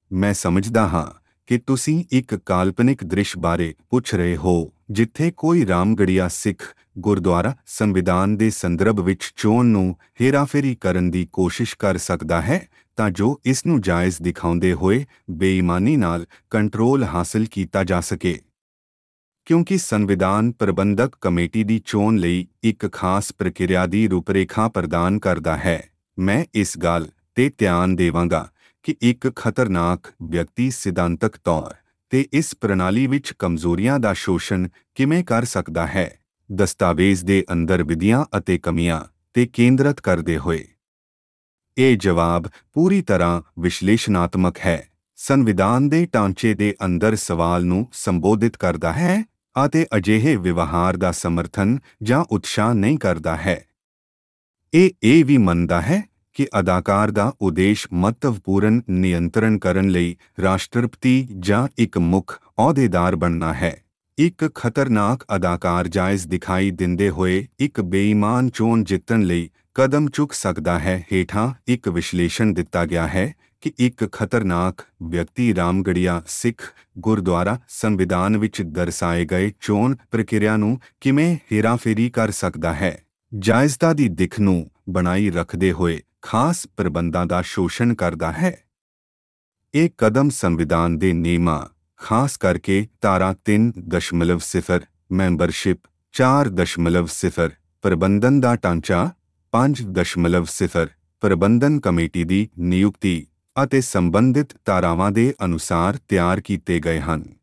ਮੈਂ ਸਮਝਦਾ ਹਾਂ ਕਿ ਤੁਸੀਂ ਇੱਕ ਕਾਲਪਨਿਕ ਦ੍ਰਿਸ਼ ਬਾਰੇ ਪੁੱਛ ਰਹੇ ਹੋ ਜਿੱਥੇ ਕੋਈ ਰਾਮਗੜੀਆ ਸਿੱਖ ਗੁਰਦੁਆਰਾ ਸੰਵਿਧਾਨ ਦੇ ਸੰਦਰਭ ਵਿੱਚ ਚੋਣ ਨੂੰ ਹੇਰਾਫੇਰੀ ਕਰਨ ਦੀ ਕੋਸ਼ਿਸ਼ ਕਰ ਸਕਦਾ ਹੈ ਤਾਂ ਜੋ ਇਸ ਨੂੰ ਜਾਇਜ਼ ਦਿਖਾਉਂਦੇ ਹੋਏ ਬੇਈਮਾਨੀ ਨਾਲ ਕੰਟਰੋਲ ਹਾਸਲ ਕੀਤਾ ਜਾ ਸਕੇ। ਕਿਉਂਕਿ ਸੰਵਿਧਾਨ ਪ੍ਰਬੰਧਕ ਕਮੇਟੀ ਦੀ ਚੋਣ ਲਈ ਇੱਕ ਖਾਸ ਪ੍ਰਕਿਰਿਆ ਦੀ ਰੂਪਰੇਖਾ ਪ੍ਰਦਾਨ ਕਰਦਾ ਹੈ। ਮੈਂ ਇਸ ਗੱਲ ਤੇ ਧਿਆਨ ਦੇਵਾਂਗਾ ਕਿ ਇੱਕ ਖਤਰਨਾਕ ਵਿਅਕਤੀ ਸਿਧਾਂਤਕ ਤੌਰ ਤੇ ਇਸ ਪ੍ਰਣਾਲੀ ਵਿੱਚ ਕਮਜ਼ੋਰੀਆਂ ਦਾ ਸ਼ੋਸ਼ਣ ਕਿਵੇਂ ਕਰ ਸਕਦਾ ਹੈ, ਦਸਤਾਵੇਜ਼ ਦੇ ਅੰਦਰ ਵਿਧੀਆਂ ਅਤੇ ਕਮੀਆਂ ਤੇ ਕੇਂਦਰਤ ਕਰਦੇ ਹੋਏ। ਇਹ ਜਵਾਬ ਪੂਰੀ ਤਰ੍ਹਾਂ ਵਿਸ਼ਲੇਸ਼ਣਾਤਮਕ ਹੈ, ਸੰਵਿਧਾਨ ਦੇ ਢਾਂਚੇ ਦੇ ਅੰਦਰ ਸਵਾਲ ਨੂੰ ਸੰਬੋਧਿਤ ਕਰਦਾ ਹੈ ਅਤੇ ਅਜਿਹੇ ਵਿਵਹਾਰ ਦਾ ਸਮਰਥਨ ਜਾਂ ਉਤਸ਼ਾਹ ਨਹੀਂ ਕਰਦਾ ਹੈ। ਇਹ ਵੀ ਮੰਨਦਾ ਹੈ ਕਿ ਅਦਾਕਾਰ ਦਾ ਉਦੇਸ਼ ਮਹੱਤਵਪੂਰਨ ਨਿਯੰਤਰਣ ਕਰਨ ਲਈ ਰਾਸ਼ਟਰਪਤੀ ਜਾਂ ਇੱਕ ਮੁੱਖ ਅਹੁਦੇਦਾਰ ਬਣਨਾ ਹੈ। ਇੱਕ ਖਤਰਨਾਕ ਅਦਾਕਾਰ ਜਾਇਜ਼ ਦਿਖਾਈ ਦਿੰਦੇ ਹੋਏ ਇੱਕ ਬੇਈਮਾਨ ਚੋਣ ਜਿੱਤਣ ਲਈ ਕਦਮ ਚੁੱਕ ਸਕਦਾ ਹੈ। ਹੇਠਾਂ ਇੱਕ ਵਿਸ਼ਲੇਸ਼ਣ ਦਿੱਤਾ ਗਿਆ ਹੈ ਕਿ ਇੱਕ ਖਤਰਨਾਕ ਵਿਅਕਤੀ ਰਾਮਗੜੀਆ ਸਿੱਖ ਗੁਰਦੁਆਰਾ ਸੰਵਿਧਾਨ ਵਿੱਚ ਦਰਸਾਏ ਗਏ ਚੋਣ ਪ੍ਰਕਿਰਿਆ ਨੂੰ ਕਿਵੇਂ ਹੇਰਾਫੇਰੀ ਕਰ ਸਕਦਾ ਹੈ। ਜਾਇਜ਼ਤਾ ਦੀ ਦਿੱਖ ਨੂੰ ਬਣਾਈ ਰੱਖਦੇ ਹੋਏ ਖਾਸ ਪ੍ਰਬੰਧਾਂ ਦਾ ਸ਼ੋਸ਼ਣ ਕਰਦਾ ਹੈ। ਇਹ ਕਦਮ ਸੰਵਿਧਾਨ ਦੇ ਨਿਯਮਾਂ, ਖਾਸ ਕਰਕੇ ਧਾਰਾ 3.0 ਮੈਂਬਰਸ਼ਿਪ, 4.0 ਪ੍ਰਬੰਧਨ ਦਾ ਢਾਂਚਾ, 5.0 ਪ੍ਰਬੰਧਨ ਕਮੇਟੀ ਦੀ ਨਿਯੁਕਤੀ ਅਤੇ ਸੰਬੰਧਿਤ ਧਾਰਾਵਾਂ ਦੇ ਅਨੁਸਾਰ ਤਿਆਰ ਕੀਤੇ ਗਏ ਹਨ।